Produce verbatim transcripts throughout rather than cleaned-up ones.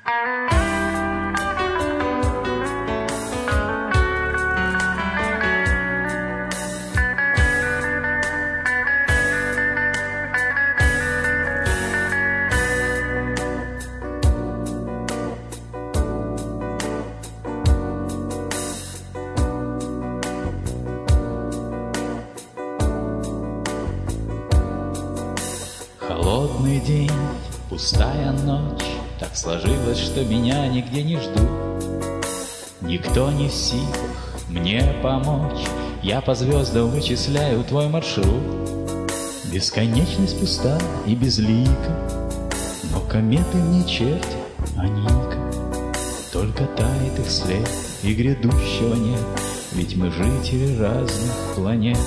Холодный день, пустая ночь, так сложилось, что меня нигде не ждут. Никто не в силах мне помочь, я по звездам вычисляю твой маршрут. Бесконечность пуста и безлика, но кометы не черти, а ника. Только тает их след, и грядущего нет, ведь мы жители разных планет.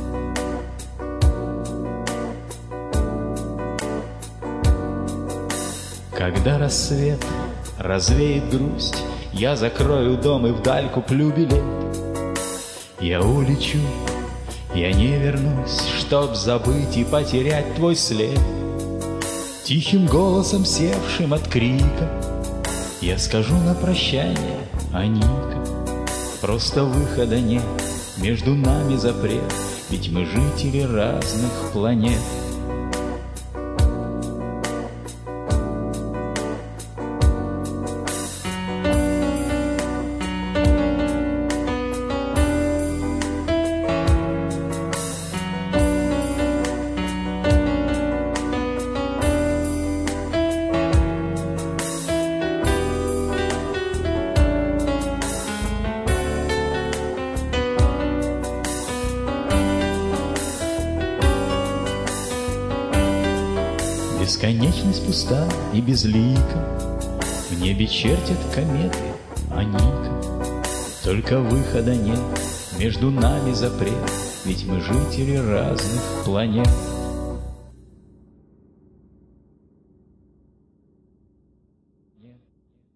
Когда рассвет развеет грусть, я закрою дом и вдаль куплю билет. Я улечу, я не вернусь, чтоб забыть и потерять твой след. Тихим голосом, севшим от крика, я скажу на прощание, Аника. Просто выхода нет, между нами запрет, ведь мы жители разных планет. Бесконечность пуста и безлика, в небе чертят кометы, а ника. Только выхода нет, между нами запрет, ведь мы жители разных планет.